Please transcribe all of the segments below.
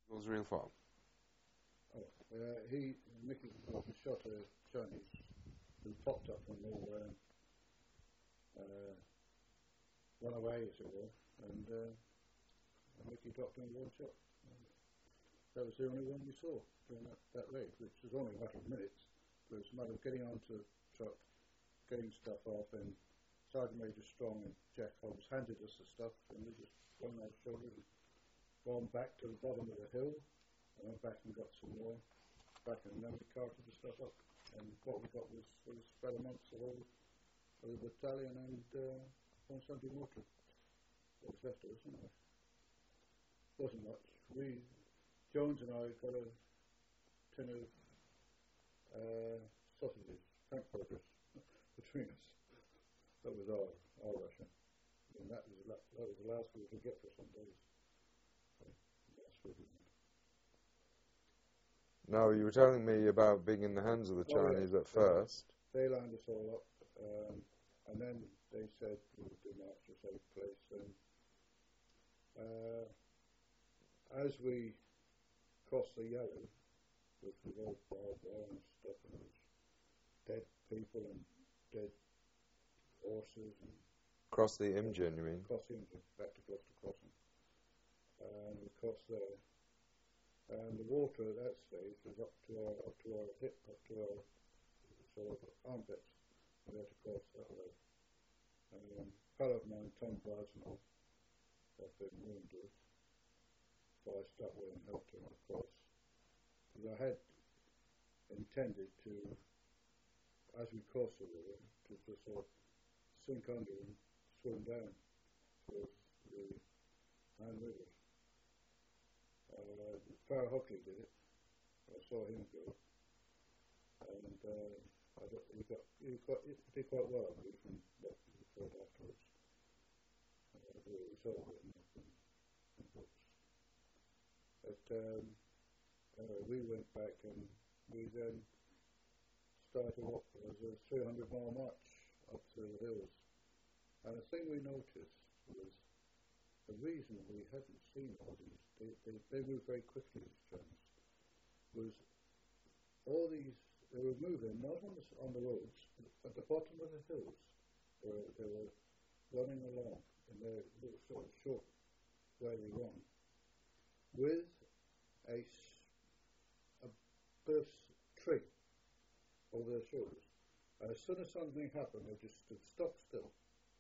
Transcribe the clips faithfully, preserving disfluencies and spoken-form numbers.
Goes real far. Oh, uh, he, Mickey, uh, shot a Chinese who popped up from nowhere, uh, run away, as it were, and uh, Mickey dropped him one shot. That was the only one we saw during that, that raid, which was only a matter of minutes. It was a matter of getting onto the truck, getting stuff off, and Sergeant Major Strong and Jack Hobbs handed us the stuff, and we just put on our shoulders and gone back to the bottom of the hill, and went back and got some more, back and then we carted the stuff up. And what we got was, was spread amongst the whole of the battalion and uh, one Sunday mortar. What was left of us, anyway. Wasn't much. We, Jones and I got a tin of uh, sausages, frankfurters, between us. That was our, our ration. And that was, la- that was the last we could get for some days. So, that's really Now, you were telling me about being in the hands of the Oh, Chinese yeah. at first. They lined us all up, um, and then they said we would do march to a safe place. And uh, as we crossed the Yarrow, which was all barbed wire and stuff, and there was dead people and dead horses, and Across the Imjin, you mean? crossing, back to Gloucester Crossing. And we crossed there. And the water at that stage was up to our up to our hip, up to our sort of armpits. We had to cross that way. And um, a fellow of mine, Tom Brasnell, had been wounded, so I stuck with him and helped him across. Because I had intended to, as we crossed the river, to just sort of sink under and swim down towards the Han River. Uh, Farrah Hockley did it. I saw him go, and uh, I got, he got he got he did quite well. I believe, from what he heard afterwards. Uh, it was all written up in, in books. But um, anyway, we went back and we then started up. It was a three hundred mile march up through the hills, and the thing we noticed was the reason we hadn't seen all these, they, they, they moved very quickly, these Germans, was all these, they were moving not on the, on the roads, but at the bottom of the hills, where they were running along in their little sort of short way they run, with a, a bit of tree over their shoulders. And as soon as something happened, they just stood stock still.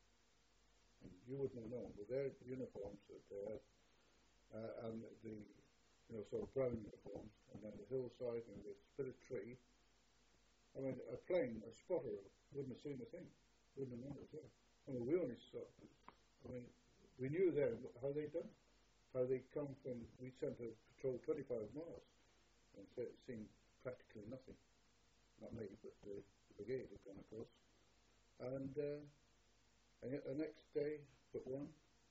And you wouldn't have known, with their uniforms that they had, uh, and the, you know, sort of brown uniforms, and then the hillside and this bit of tree. I mean, a plane, a spotter, wouldn't have seen a thing, wouldn't have known it was there. I mean, we only saw, I mean, we knew there how they'd done, how they come from, we sent a patrol twenty-five miles, and so it seemed practically nothing. Not me, but the, the brigade had gone across. And, uh, And yet the next day, but one,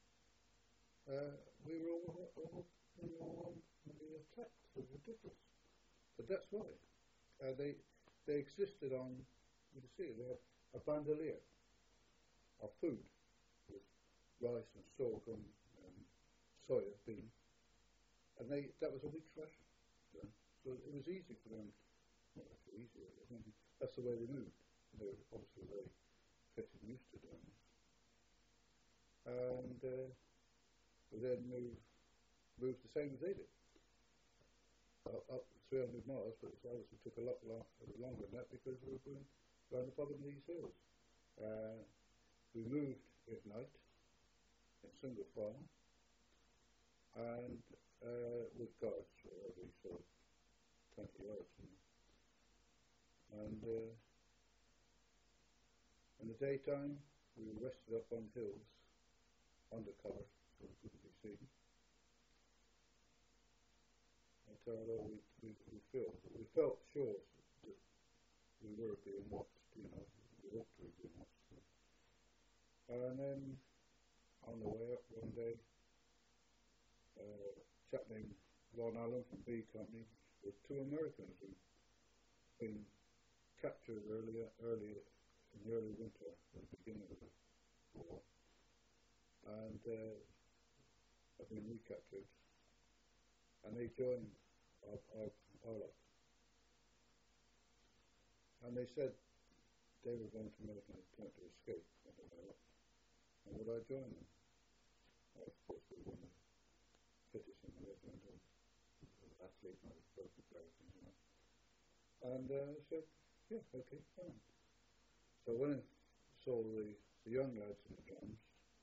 uh, we were all, all, we were all on the attack. It was ridiculous. But that's why. Uh, they they existed on, you can see, they had a bandolier of food with rice and sorghum and soya bean. And they that was a week's ration. So, so it was easy for them. Not actually easy, I mean, that's the way they moved. They were obviously very fit and used to doing this. And uh, we then moved, moved the same as they did, up, up three hundred miles, but it obviously took a lot long, longer than that because we were going around the bottom of these hills. Uh, we moved at night in single file and uh, with guards for every sort of twenty yards. You know. And uh, in the daytime, we rested up on hills undercover, so we couldn't be seen. Until we, we, we felt, we felt sure that we were being watched, you know, we hoped we were being watched. And then, on the way up one day, uh, a chap named Ron Allen from B Company with two Americans who'd been captured earlier, early in the early winter, at the beginning of the war. And uh, have been recaptured, and they joined our, our, our lot. And they said they were going to make an attempt to escape. And would I join them? Well, of course, we were in the fittest in the regiment, and athlete, and I was broken everything, you know. And uh, I said, yeah, okay, fine. So when I saw the, the young lads in the drums,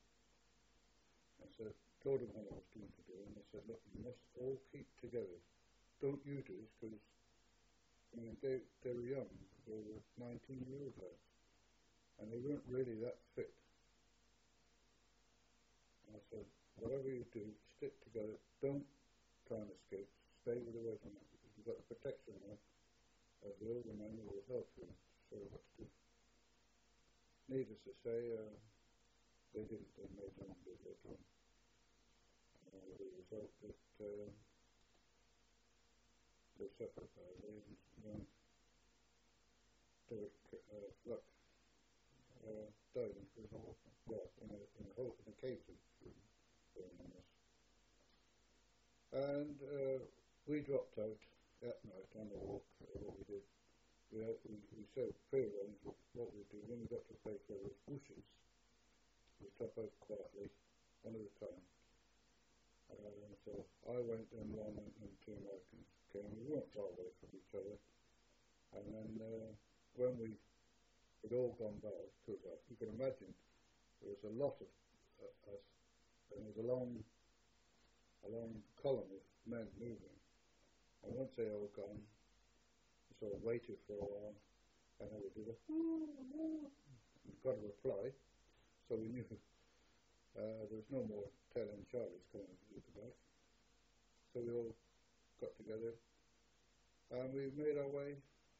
I said, told them what I was going to do, and I said, look, you must all keep together. Don't you do this, because I mean, they, they were young. They were nineteen years old, and they weren't really that fit. And I said, whatever you do, stick together. Don't try and escape. Stay with the regiment, because you've got the protection now of the older men who will help you show you what to do. Needless to say, uh, they didn't. They made their own bid later on. Uh, the result that uh, they suffered by the young Derek uh, Fluck uh, died in prison. Yeah, in a, in a, hole, in a cave going on this. And uh, we dropped out that night on the walk. Uh, what we did, we, had, we, we said pre-arranged what we do. When we got to a place where there was bushes, we stop out quietly, one at a time. Uh, so I went and one and, and two Americans came. We weren't far away from each other. And then uh, when we had all gone by, because uh, you can imagine there was a lot of uh, us, and there was a long, a long column of men moving. And once they all gone, we sort of waited for a while, and then we did a we got a reply, so we knew uh, there was no more tail end Charlies coming to the back. So we all got together, and we made our way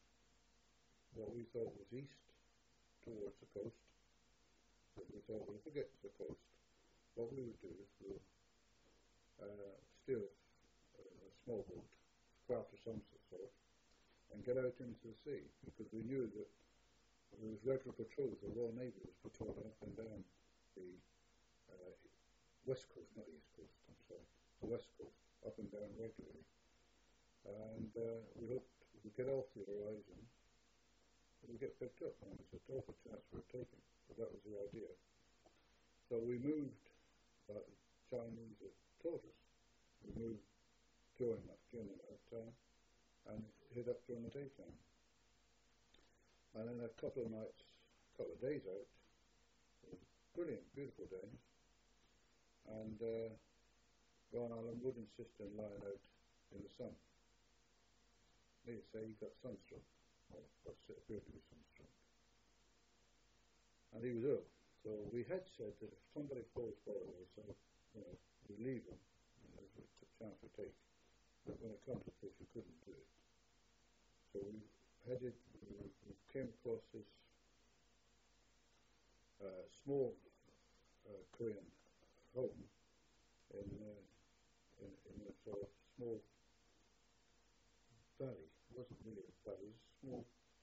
what we thought was east towards the coast. But we thought, well, if we get to the coast, what we would do is we'll uh, steal a, a small boat, craft of some sort, and get out into the sea, because we knew that there was regular patrols, the Royal Navy was patrolling up and down the uh, west coast, not east coast, I'm sorry, the west coast, up and down regularly. And uh, we hoped if we get off the horizon, we get picked up, and it's a awful chance we were taking, but that was the idea. So we moved, uh, the Chinese had taught us, we moved during that, during the night time, and hid up during the daytime. And then a couple of nights, a couple of days out, it was brilliant, beautiful days, and uh, Ron Allen would insist on lying out in the sun. He'd say he got sunstroke. Well, what appeared to be sunstroke. And he was ill. So we had said that if somebody falls far away, so, you know, we leave him, and there's a chance we take. But when it comes to this, we couldn't do it. So we headed, we, we came across this uh, small uh, Korean home in, uh, in, in a sort of small valley. It wasn't really a valley, it was a small,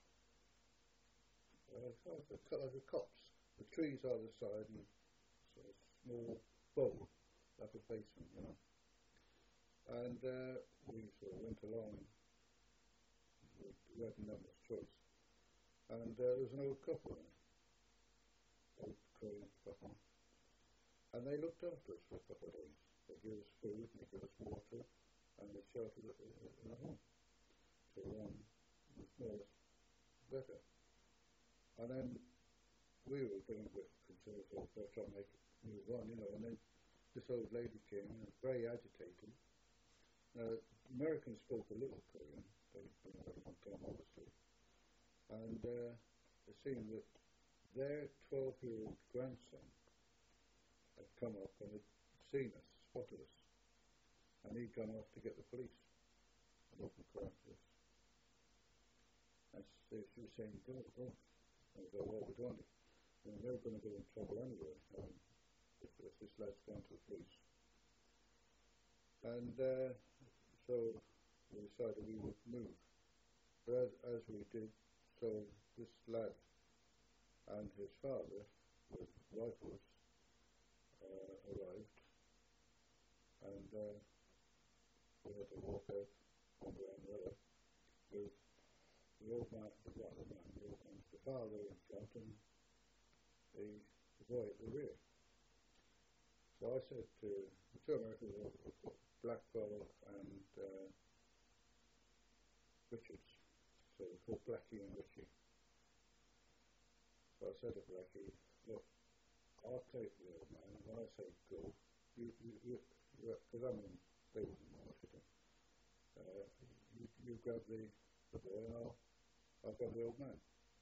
uh, like a, like a copse. The trees either side and sort of small bowl, like a basin, you know. And uh, we sort of went along, we had no much choice. And uh, there was an old couple there, old Korean couple. And they looked after us for a couple of days. They gave us food, and they gave us water, and they sheltered us in a home. So um, it was more or less better. And then we were getting a bit concerned, so we were trying to make it move on, you know, and then this old lady came in, very agitated. Now, Americans spoke a little Korean, they'd been there a long time, obviously, and uh, it seemed that their twelve-year-old grandson had come up and had seen us, spotted us, and he'd gone off to get the police and open crime to us. And so she was saying, go, go. And we go, well, we don't. And they're going to get in trouble anyway um, if, if this lad's gone to the police. And uh, so we decided we would move. But as, as we did, so this lad and his father with rifles uh, arrived, and uh, we had to walk out one way and the other with the old man, the old man, the old man, the father in front and the, the boy at the rear. So I said to the two Americans, Blackwell and uh, Richards, so they called Blackie and Richie. So I said to Blackie, look, I'll take the old man, and when I say go, you, you, you, because I'm in Davidson, Washington, uh, you, you grab the, the boy and I'll, I'll grab the old man.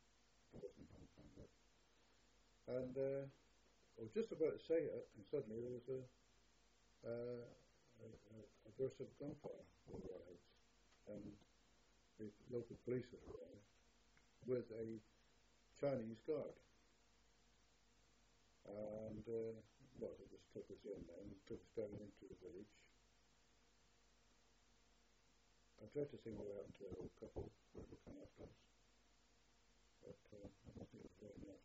And uh, I was just about to say it, and suddenly there was a, uh, a, a, a burst of gunfire over our heads, and the local police had arrived with a Chinese guard. And, uh, well, they just took us in and took us down into the village. I tried to think what happened to a couple who were looking after us, but uh, I don't think it was very nice.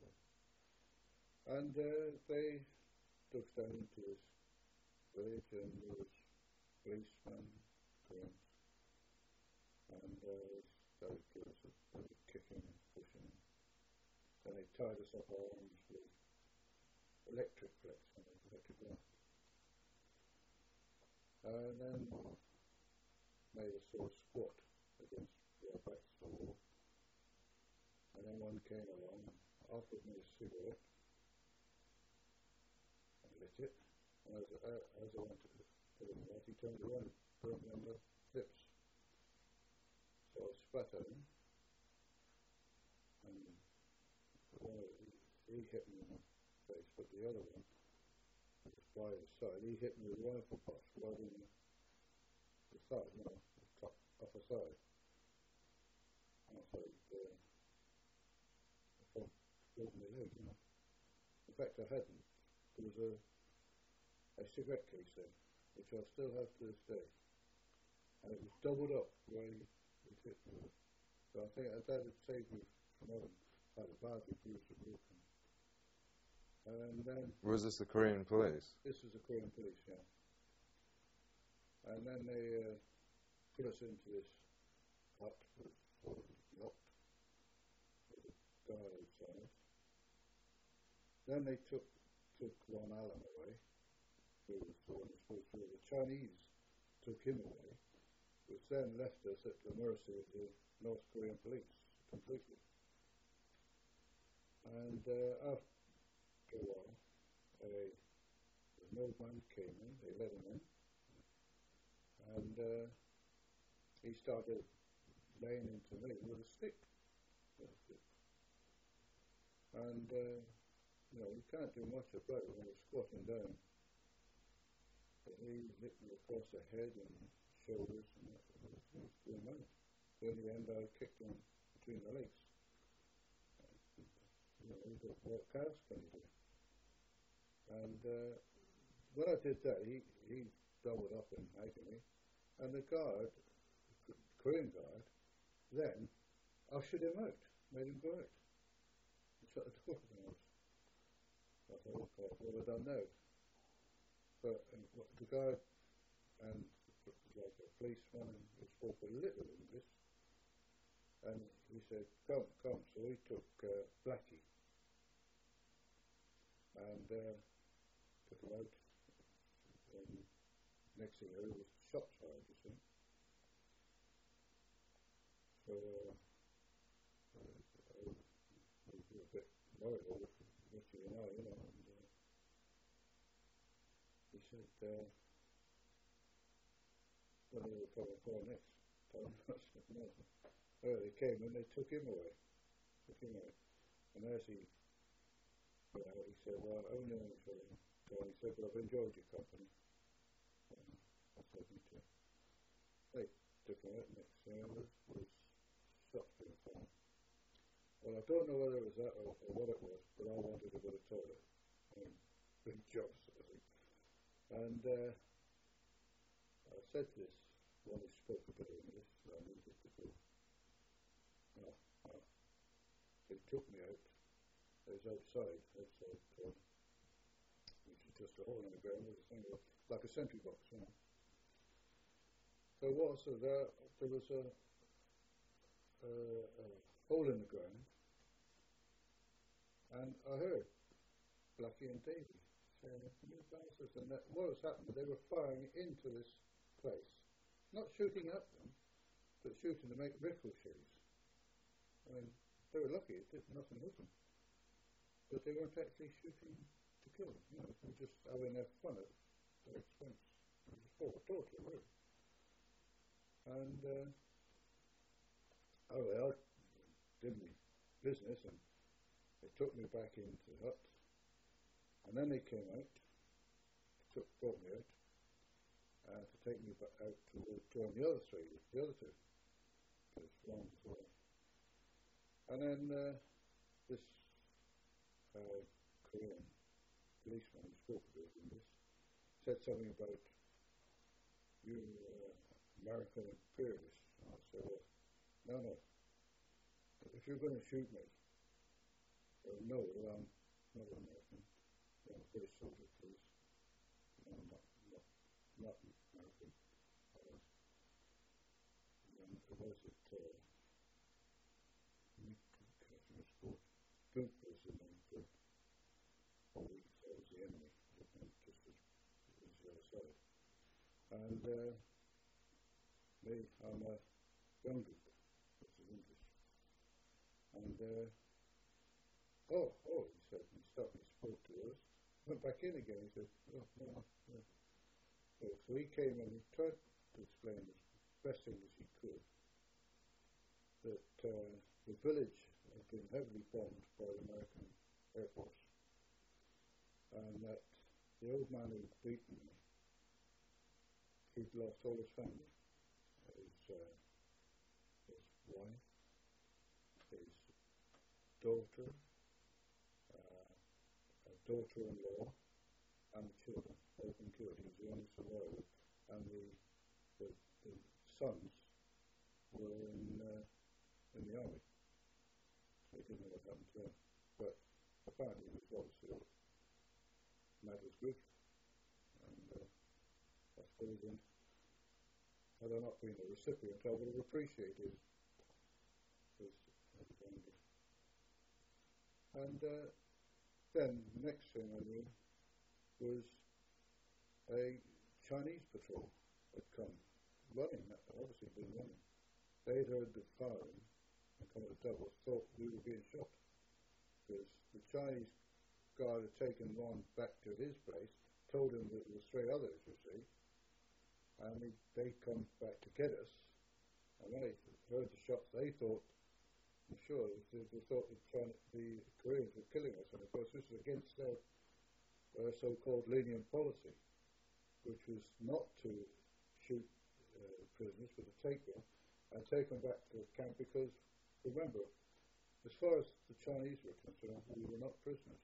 And uh, they took us down into this village, and there was policemen, Koreans, and uh, they started giving us a bit of kicking and pushing. Then they tied us up our arms with electric flex, electric light. And then made us sort of squat against our backs to the wall. And then one came along and offered me a cigarette. I lit it, and as, uh, as I went to put it out, he turned around and burnt me on the lips. So I spat at him, and one of the, he hit me in the face, but the other one was by his side. He hit me with a rifle butt right in the, the side, you know, the top, upper side. And I thought, uh, I thought, broke my leg, you know. In fact, I hadn't. There was a, a cigarette case there, which I still have to this day. And it was doubled up where he hit me. So I think that had saved me from having had a badly bruised and broken. And then Was this the Korean police? This was the Korean police, yeah. And then they uh, put us into this hut with locked with a guard outside. Then they took took Ron Allen away, who was the one supposed to be the Chinese took him away, which then left us at the mercy of the North Korean police completely. And uh, after a while, a, an old man came in, they let him in, and uh, he started laying into me with a stick. With a stick. And, uh, you know, you can't do much about it when you're squatting down. But he hit me across the head and shoulders, and that was doing that. So in the end, I kicked him between the legs. You know, what else can you do? And uh, when I did that, he, he doubled up in agony, and the guard, the Korean guard, then ushered him out, made him go out, and shut the door on us. I thought, oh God, what have I done now? But um, the guard and like a policeman who spoke a little English, and he said, come, come. So he took uh, Blackie and uh, took him out. And next thing I knew, was shots fired, you see. So uh, I was a bit worried over Richie and I, you know. And, uh, he said, uh, what are they coming for next? I said, no. Well, they came and they took him away. Took him away. And as he went out, he said, well, I only know for him. So he said, well, I've enjoyed your company. And I said, me too. They took him out next thing I was, was shot for the phone. Well, I don't know whether it was that or, or what it was, but I wanted to go to the toilet. I mean, big job sort of thing. And uh, I said this when he spoke a bit of English, so I needed to go. Oh, oh. They took me out. It was outside, outside, uh, which is just a hole in the ground with a thing, like a sentry box, you know. there was a, there, there was a, a, a hole in the ground, and I heard Blackie and Davy saying, "You bastards," and that, what was happening? They were firing into this place, not shooting at them, but shooting to make ricochets. I mean, they were lucky; it did nothing hit them, but they weren't actually shooting to kill them. You know, they were just having their fun at their expense. It was for torture, really. And uh, oh well, I did my business, and they took me back into the hut, and then they came out, took, brought me out, uh, to take me back out to join the other three, the other two, because one was away. And then uh, this uh, Korean policeman who spoke to us in this said something about you uh, American imperialists. And I said, well, no, no. If you're going to shoot me, well, know that I'm not an American. I'm a British soldier, please. No, I'm not, not, not American. I was, um, was it, uh, was called Gunk was the name for it. Or we could say it was the enemy, just as, as the other side. And uh, me, I'm a young Gunk, which is English. And uh, oh, oh, he said, he stopped and spoke to us. Went back in again. He said, oh, no, no. So, so he came and he tried to explain as best thing as he could that uh, the village had been heavily bombed by the American Air Force, and that the old man who had beaten me, he'd lost all his family, his, uh, his wife, his daughter, uh, a daughter-in-law, and the children. They've been killed. He was the only survivor, and the, the, the sons were in uh, in the army. So he didn't know what happened to them. But apparently he was obviously mad with grief, and uh, I suppose then, had I not been a recipient, I would have appreciated his his And uh, then the next thing I knew was a Chinese patrol had come running, obviously been running. They had heard the firing and come at the doubles, thought we were being shot, because the Chinese guard had taken one back to his place, told him that there were three others, you see, and he, they'd come back to get us, and when they heard the shots, they thought, I'm sure, they, they thought the, China, the Koreans were killing us, and of course this was against their uh, so-called lenient policy, which was not to shoot uh, prisoners, but to take them and take them back to the camp, because, remember, as far as the Chinese were concerned, we were not prisoners.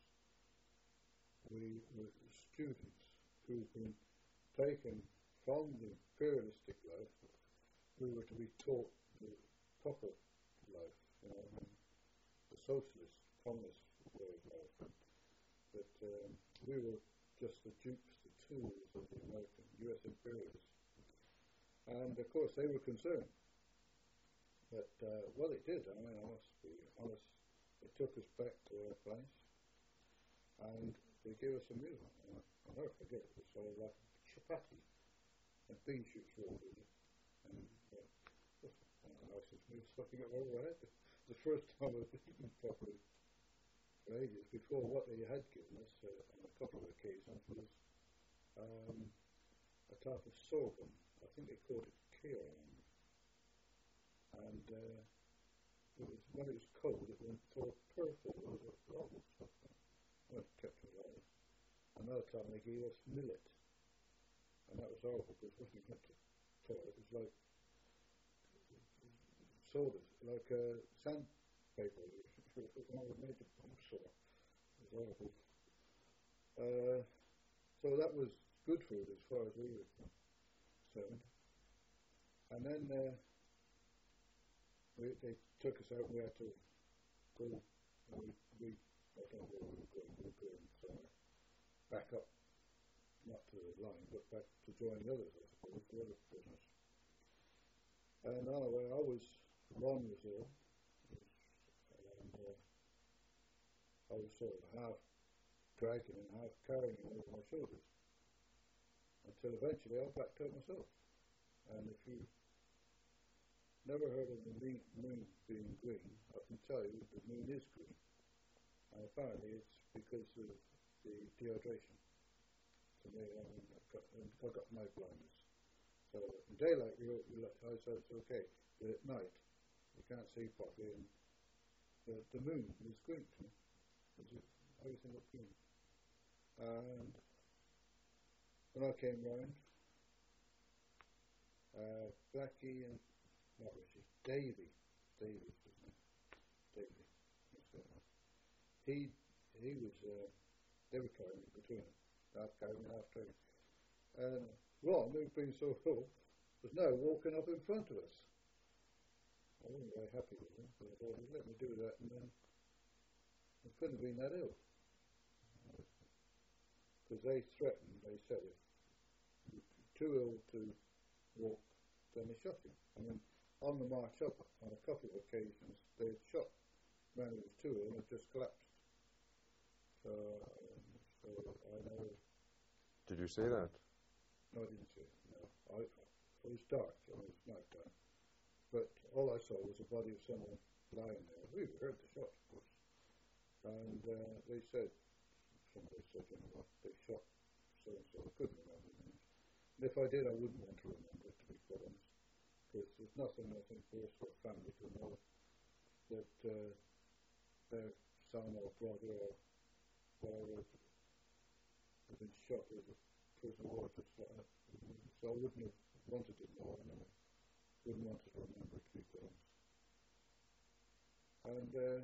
We were students who had been taken from the imperialistic life. We were to be taught the proper life, you know, and the socialist, communist way of life. But um, we were just the dupes, the tools of the American, U S imperialists. And of course they were concerned. But, uh, well, it did. I mean, I must be honest. They took us back to our place, and they gave us a meal. Uh, I'll never forget it. It was sort of like chapati and bean shoots rolled with it. And uh, that's one of the nicest meals I think I've ever had. The first time I've eaten properly for ages. Before, what they had given us uh, on a couple of occasions was um, a type of sorghum. I think they called it kira. And uh, it was, when it was cold, it went sort of purple. It was horrible stuff. Well, it kept it alive. Another time they gave us millet, and that was horrible because when you went to toilet, it was like soda, like uh, sandpaper. When I was made the pump sore, it was horrible. Uh, so that was good food as far as we were concerned. And then. Uh, We, they took us out, and we had to go, and we, we, I don't know where we were going, we were going somewhere, back up, not to the line, but back to join the others, I suppose, the other prisoners. And anyway, I was, Ron was ill, and uh, I was sort of half dragging and half carrying him over my shoulders until eventually I backed up myself. And if you never heard of the moon, moon being green, I can tell you the moon is green. And apparently it's because of the dehydration. To me, I mean, I've got, I've got night blindness. So in daylight, your eyesight's okay, but at night, you can't see properly. And the, the moon is green. Everything looked green. And when I came round, uh, Blackie and, not Richie, Davy, Davy, isn't it? Davy, he, he was, uh, they were carrying me between them, half carrying and half dragging. And Ron, who'd been so full, was now walking up in front of us. I wasn't very happy with him, but I thought he'd let me do that, and then I couldn't have been that ill. Because they threatened, they said if you're too ill to walk, then they shot him. I mean, on the march up, on a couple of occasions, they had shot a man who was too ill and had just collapsed. So, um, so I know. Did you see that? No, I didn't see it. No, I, it was dark. It was night time. But all I saw was a body of someone lying there. We heard the shot, of course. And uh, they said, somebody said, you know what, they shot so and so. I couldn't remember the name. And if I did, I wouldn't want to remember it, to be quite honest. Because there's nothing, I think, worse for a family to know that uh, their son or brother or whatever had been shot as a prisoner of war, just like that. So I wouldn't have wanted to know anyway. Wouldn't want to remember it, to be quite honest. And uh,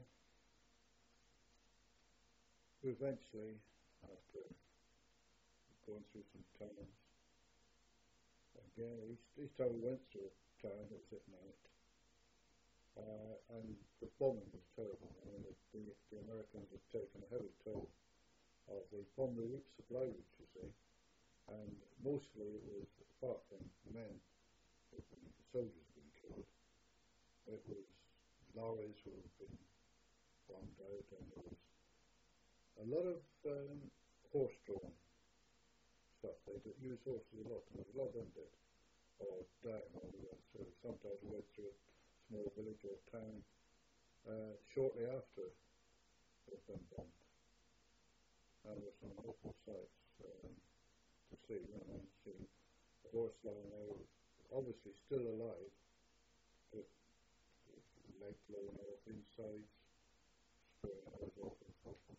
eventually, after going through some towns, again, each, each time we went through a town, it was at night. Uh, and the bombing was terrible. I mean, the, the, the Americans had taken a heavy toll of the bomb route, supply route, you see. And mostly it was, apart from men, soldiers being killed, it was lorries who had been bombed out, and there was a lot of um, horse-drawn stuff. They did use horses a lot, and there was a lot of them dead, or dying all the way through. Sometimes we went through a small village or town uh, shortly after it had been bombed. And there were some awful sights um, to see, you know, and see a horse lying there, obviously still alive, but leg blown off inside, spraying out awful.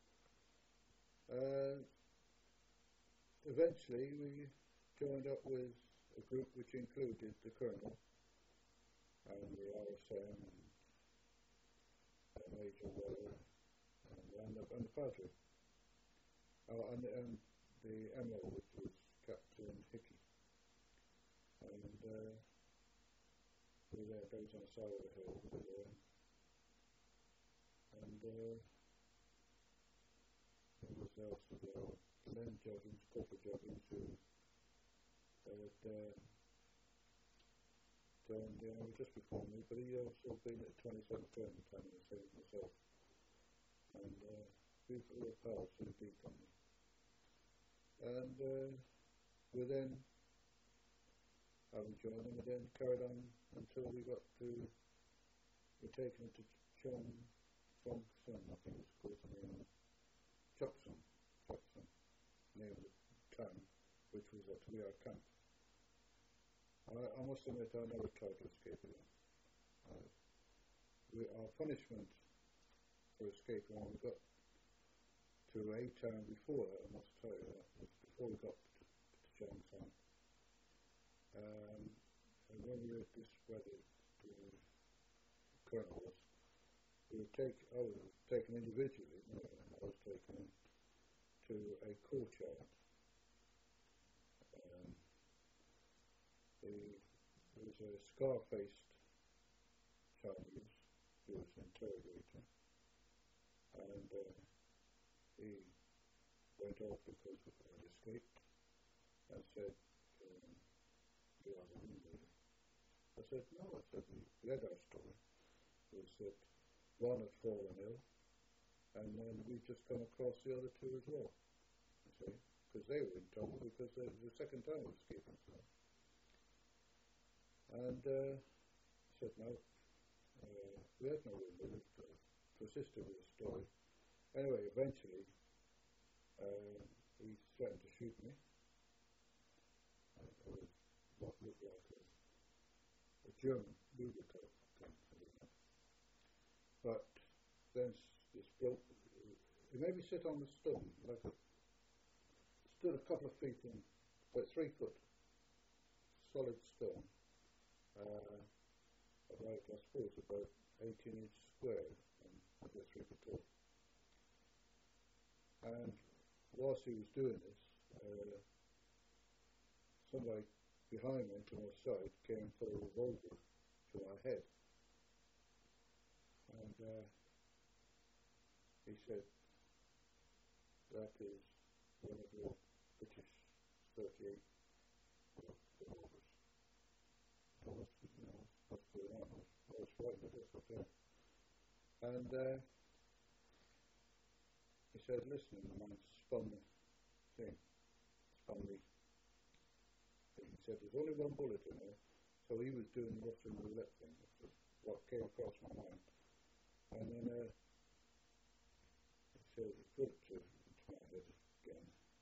Uh, eventually we joined up with a group which included the Colonel and the R S M and uh, Major Weller and, and, the, and the Padre. Oh, and, and the M O, which was Captain Hickey. And uh, we were there, goes on the side of the hill. We were there. And uh, what was else was there? Len Joggins, Corporal Joggins, who had uh, joined the army just before me, but he also been at twenty-seventh German time, the same as myself. And uh, we were pals in the D Company. And uh, we then, having joined them, we then carried on until we got to, we were taken to Chong Chong Sun, I think it's called the name, Choksun, Choksun, name of the town, which was at we our camp. I, I must admit, I never tried to escape again. Uh, we, our punishment for escaping, when we got to a town before that, I must tell you, that was before we got to, to Cheongshan. Um, and when we were at this, where the, the colonel was, we were take, I was taken individually, you know, and I was taken to a courtyard. Um, the, there was a scar-faced Chinese who was an interrogator, and uh, he went off because I had escaped and said, um, you are the leader. I said, no, I said, we read our story. We said, one had fallen ill, and then we just come across the other two as well, you see, because they were in trouble because it was the second time we escaped them. So. And uh, I said, no, uh, we had no way to uh, persist with the story. Anyway, eventually, uh, he threatened to shoot me. Uh, it was what looked like a, a German Luger type gun. But then this bloke, he made me sit on the stone, like a, stood a couple of feet in, about three foot, solid stone, uh, about, I suppose, about eighteen inch square, and about three foot tall. And whilst he was doing this, uh, somebody behind me to my side came and put a revolver to my head. And uh, he said, that is one of your British thirty-eight revolvers. I was, you know, I was doing that. I was frightened of this up there. And uh, he said, listen, and the man spun the thing, spun the thing. He said, there's only one bullet in there. So he was doing the Russian roulette thing. That's what came across my mind. And then uh, he said, he put it to, to my head again.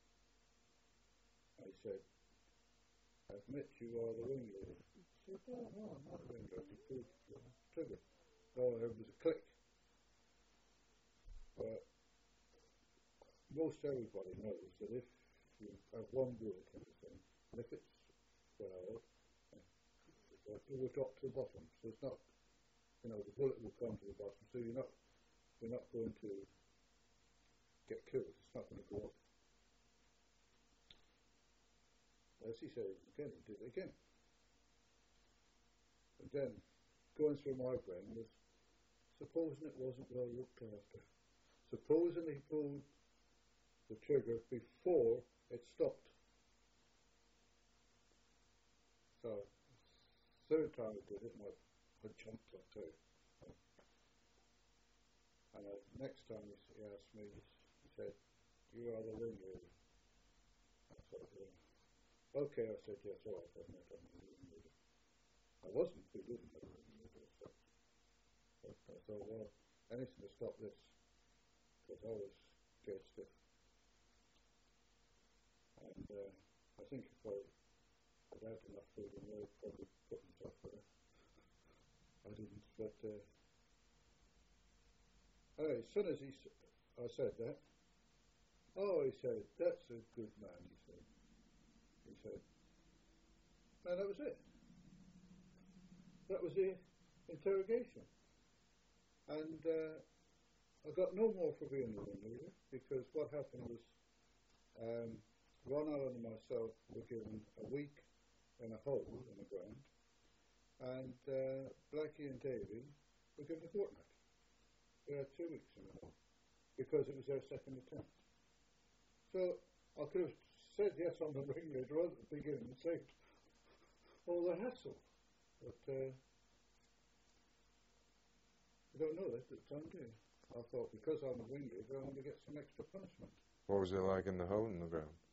I said, I admit you are the ringleader. He said, oh, no, I'm not a ringleader. He pulled the trigger. Oh, there was a click. But most everybody knows that if you have one bullet in the thing, and if it's well, it will drop to the bottom. So it's not, you know, the bullet will come to the bottom. So you're not, you're not going to get killed. It's not going to go off. As he said again, he did it again. And then, going through my brain was, supposing it wasn't well looked after. Supposing he pulled the trigger before it stopped. So, third time I did it, and I, I jumped up there. And I, next time he, he asked me, he said, you are the ringleader. I thought, yeah. Okay, I said, yes, all right, I've met on the ringleader. I wasn't, we didn't know the ringleader. So, but I thought, well, anything to stop this, because I was scared stiff. And uh, I think if I had had enough food in there, I'd probably put myself with it. I didn't, but uh, anyway, as soon as he, I said that, oh, he said, that's a good man, he said. He said, no, that was it. That was the interrogation. And uh, I got no more for being the ringleader, because what happened was um, Ron Allen and myself were given a week in a hole in the ground, and uh, Blackie and Davy were given a fortnight. They had two weeks in the hole, because it was their second attempt. So I could have said yes on the ringleader right at the beginning and saved all the hassle. But uh, you don't know that at the time, do you? I thought because I'm the ringleader, I'm going to get some extra punishment. What was it like in the hole in the ground?